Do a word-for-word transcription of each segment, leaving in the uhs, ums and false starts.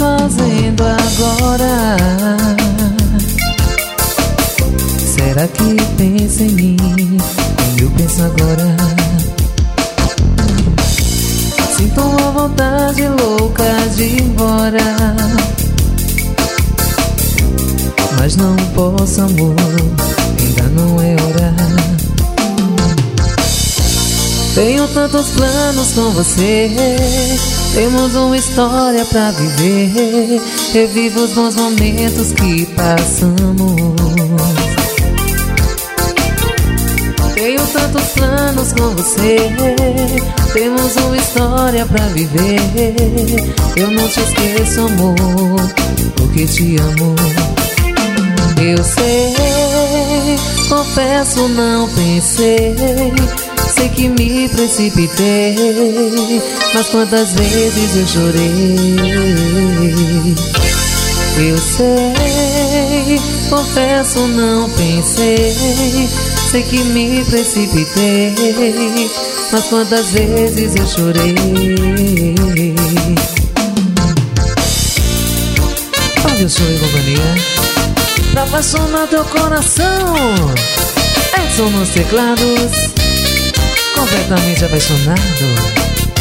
fazendo agora? Será que pensa em mim como eu penso agora? Sinto uma vontade louca de ir embora, mas não posso, amor, ainda não é hora. Tenho tantos planos com você, temos uma história pra viver. Revivo os bons momentos que passamos. Tenho tantos planos com você, temos uma história pra viver. Eu não te esqueço, amor, porque te amo. Eu sei, confesso, não pensei. Sei que me precipitei, mas quantas vezes eu chorei. Eu sei, confesso, não pensei. Sei que me precipitei, mas quantas vezes eu chorei. Olha o show e companhia pra apaixonar teu coração. Edson nos teclados, completamente apaixonado.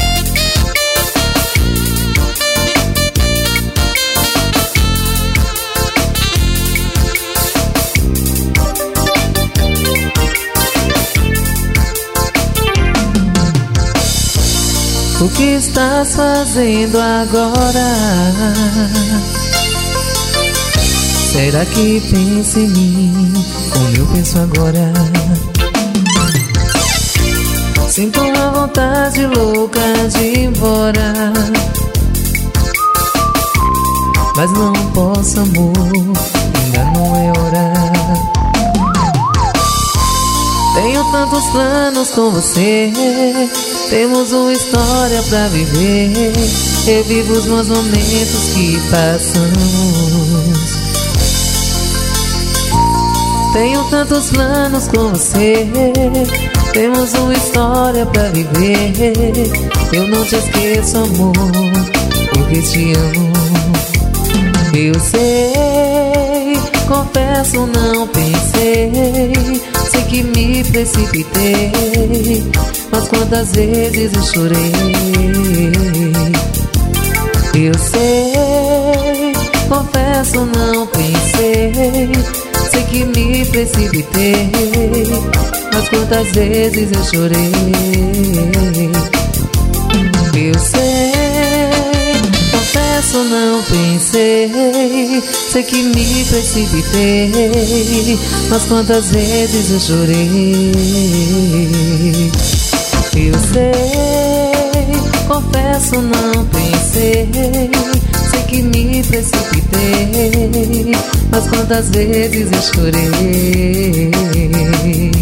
O que estás fazendo agora? Será que pensa em mim como eu penso agora? Sinto uma vontade louca de ir embora, mas não posso, amor, ainda não é hora. Tenho tantos planos com você, temos uma história pra viver. Revivo os bons momentos que passamos. Tenho tantos planos com você, temos uma história pra viver. Eu não te esqueço, amor, porque te amo. Eu sei, confesso, não pensei. Sei que me precipitei, mas quantas vezes eu chorei. Eu sei, confesso, não pensei. Sei que me precipitei, mas quantas vezes eu chorei. Eu sei, confesso, não pensei. Sei que me precipitei, mas quantas vezes eu chorei. Eu sei, confesso, não pensei. Sei que me precipitei, mas quantas vezes eu chorei.